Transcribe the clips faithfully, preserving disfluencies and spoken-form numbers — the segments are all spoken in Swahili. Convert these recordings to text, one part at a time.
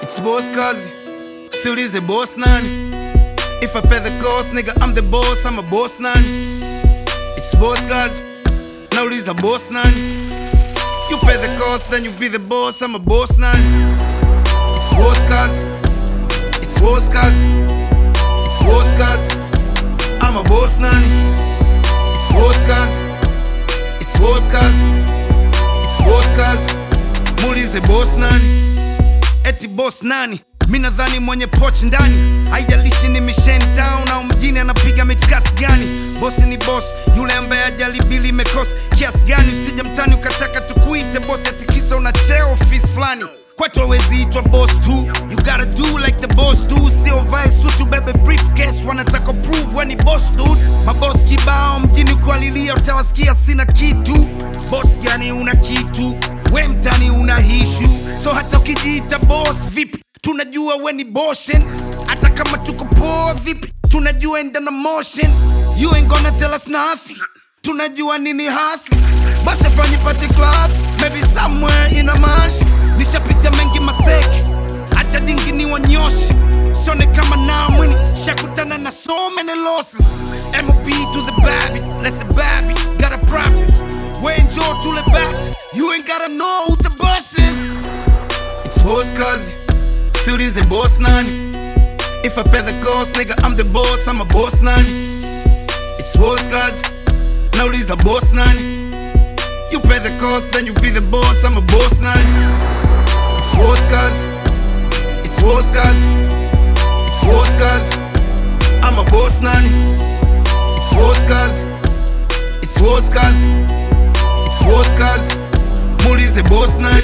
It's boss cuz, siulize boss nani. If I pay the cost, nigga, I'm the boss, I'm a boss nani. It's boss cuz, nauliza boss nani. You pay the cost, then you be the boss, I'm a boss nani. It's boss cuz, it's boss cuz, it's boss cuz, I'm a boss nani. It's boss cuz, it's boss cuz, it's boss cuz, muulize boss nani. Eti boss nani? Mina dhani mwenye poch ndani. Haijalishi ni Mission Town au mjini anapiga mitikasi gani. Bossi ni boss, yule ambaye ajali bili imekosa kiasi gani. Usije mtani ukataka tukuite boss eti kisa una cheo office flani. Kwetu hawezi itwa boss tu. You gotta do like the boss do. Sio vai sutu bebe briefcase, wanataka prove when ni boss dude. Maboss kibao mjini kualilia utawasikia sina kitu. Boss gani una kitu? We mtani una hishu. So hata ukijiita boss vipi, tunajua we ni boshen. Hata kama tuko poa vipi, tunajua enda na motion. You ain't gonna tell us nothing, tunajua nini hustle. Basi fanyi party club, maybe somewhere in a marsh. Nishapitia mengi maseke, acha dingi ni wanyoshe. Sione kama na mwini, shakutana na so many losses. M O P to the baby, let's a baby, got a profit. We enjoy to the back, you ain't gotta know who the boss is. It's boss cuz, siulize boss nani. If I pay the cost, nigga, I'm the boss, I'm a boss nani. It's boss cuz, nauliza boss nani. You pay the cost, then you be the boss, I'm a boss nani. It's boss cuz, it's boss cuz, it's boss cuz, I'm a boss nani. It's boss cuz, it's boss cuz, it's boss cuz, muulize boss nani.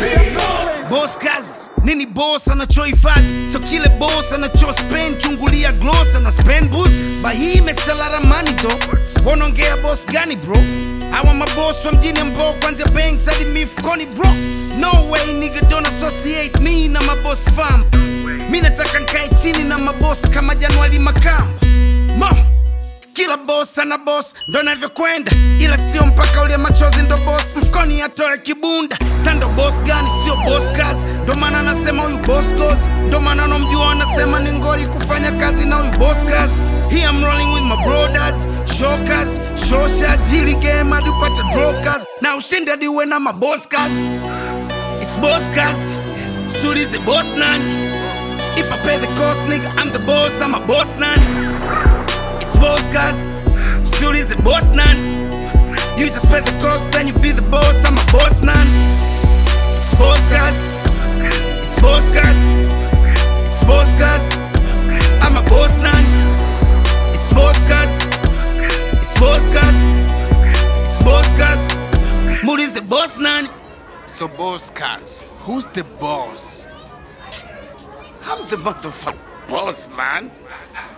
Boss cuz, nini boss anachohifadhi? So kile boss anacho spend, chungulia gloss ana spend boost. But he makes a lot of money though. Wanaongea boss gani bro? Hawa maboss wa mjini ambao kwanza banks hadi mifukoni bro. No way nigga, don't associate me na maboss fam. Mi nataka nikae chini na maboss kama Januari Makamba. Mo, kila boss ana boss, ndo navyokwenda. Ila sio mpaka ule machozi ndo boss mfukoni atoe kibunda. Sando boss gani sio boss cuz, ndo maana anasema huyu boss goes. Ndo maana anomjua anasema ni ngori kufanya kazi na huyu boss cuz. Here I'm rolling with my brothers, shokers, shoshas. Hili game hadi upate draw cuz, na ushindi hadi uwe na maboss cuz. It's boss cuz, siulize boss nani. If I pay the cost, nigga, I'm the boss, I'm a boss nani. It's boss cuz, siulize boss nani. You just pay the cost, then you be the boss, I'm a boss nani. It's boss cuz, it's boss cuz, it's boss cuz, I'm a boss nani. It's boss cuz, it's boss cuz, it's boss cuz, muulize boss nani. So boss cuz, who's the boss? I'm the motherfucking boss, man.